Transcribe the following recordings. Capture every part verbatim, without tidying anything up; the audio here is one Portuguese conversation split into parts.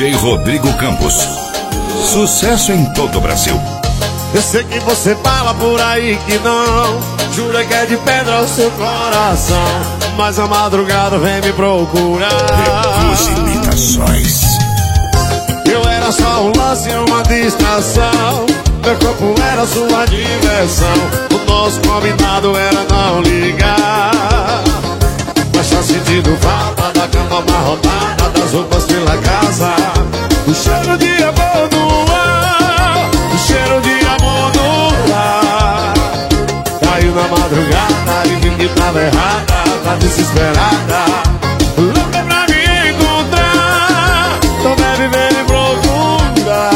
J Rodrigo Campos. Sucesso em todo o Brasil. Eu sei que você fala por aí que não, jura que é de pedra o seu coração, mas a madrugada vem me procurar. Recuse imitações. Eu era só um lance, uma distração, meu corpo era sua diversão, o nosso combinado era não ligar. Mas tá sentindo falta da cama amarrotada, das roupas pela casa, do cheiro de amor no ar, do cheiro de amor no ar. Caiu na madrugada e vi que tava errada, tá desesperada, louca pra me encontrar, então deve ver me procurar.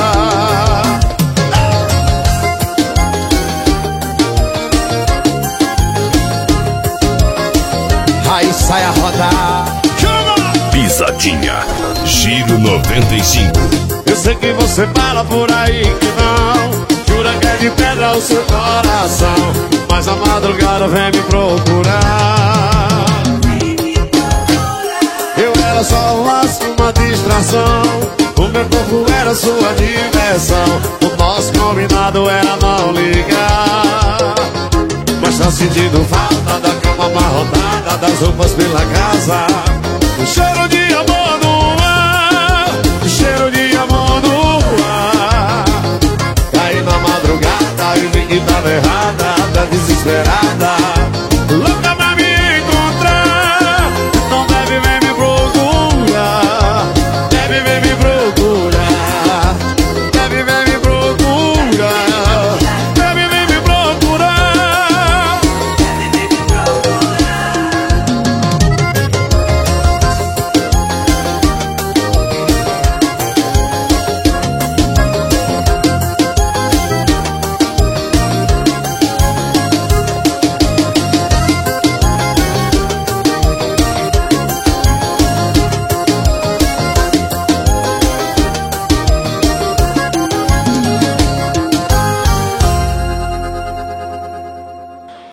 Aí sai a rodar. Pisadinha, Giro noventa e cinco. Eu sei que você fala por aí que não, jura que é de pedra o seu coração, mas a madrugada vem me procurar. Eu era só um laço, uma distração, o meu corpo era sua diversão, o nosso combinado era não ligar. Mas tá sentindo falta da cama amarrotada, das roupas pela casa, o cheiro de amor no ar, o cheiro de amor no ar. Caí na madrugada e vi que tava errada, tá desesperada,